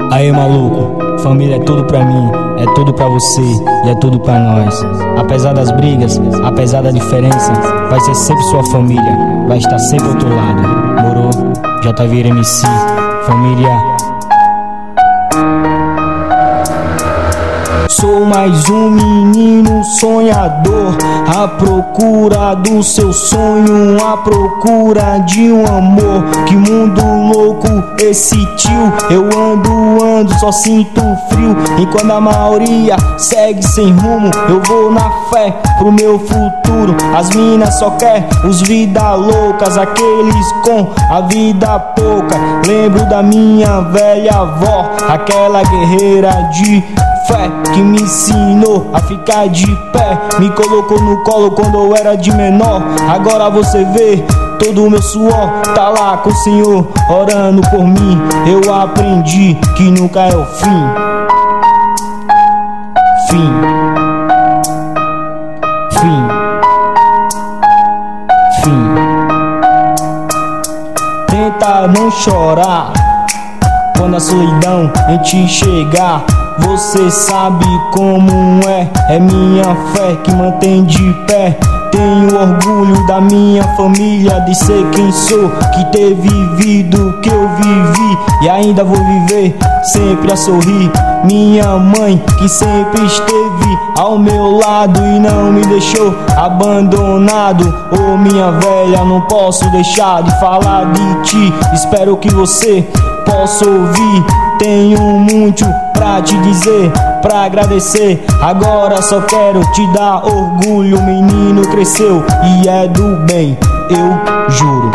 Aí, maluco, família é tudo pra mim, é tudo pra você e é tudo pra nós. Apesar das brigas, apesar da diferença, vai ser sempre sua família, vai estar sempre ao teu lado. Morou? JVR MC, família. Sou mais um menino sonhador, à procura do seu sonho, à procura de um amor. Que mundo louco esse tio, eu ando, só sinto frio. Enquanto a maioria segue sem rumo, eu vou na fé pro meu futuro. As minas só quer os vida loucas, aqueles com a vida pouca. Lembro da minha velha avó, aquela guerreira de fé que me ensinou a ficar de pé, me colocou no colo quando eu era de menor. Agora você vê, todo o meu suor tá lá com o Senhor orando por mim. Eu aprendi que nunca é o fim. Fim. Tenta não chorar quando a solidão em te chegar. Você sabe como é minha fé que mantém de pé. Tenho orgulho da minha família, de ser quem sou, que ter vivido o que eu vivi e ainda vou viver sempre a sorrir. Minha mãe que sempre esteve ao meu lado e não me deixou abandonado. Oh, minha velha, não posso deixar de falar de ti. Espero que você possa ouvir. Tenho muito pra te dizer, pra agradecer. Agora só quero te dar orgulho. Menino cresceu e é do bem, eu juro.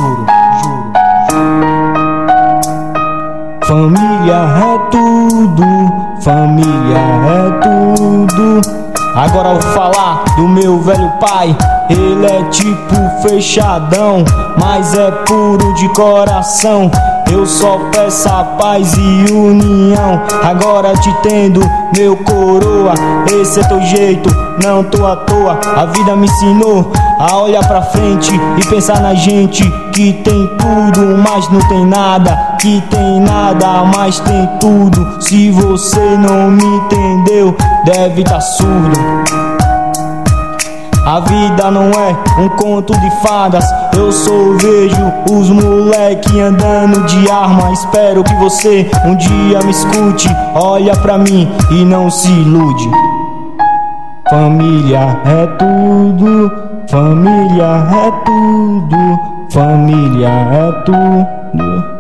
Família é tudo, família é tudo. Agora eu vou falar do meu velho pai. Ele é tipo fechadão, mas é puro de coração. Eu só peço a paz e união. Agora te tendo, meu coroa, esse é teu jeito, não tô à toa. A vida me ensinou a olhar pra frente e pensar na gente que tem tudo, mas não tem nada, que tem nada, mas tem tudo. Se você não me entendeu, deve tá surdo. A vida não é um conto de fadas. Eu só vejo os moleque andando de arma. Espero que você um dia me escute. Olha pra mim e não se ilude. Família é tudo, família é tudo, família é tudo.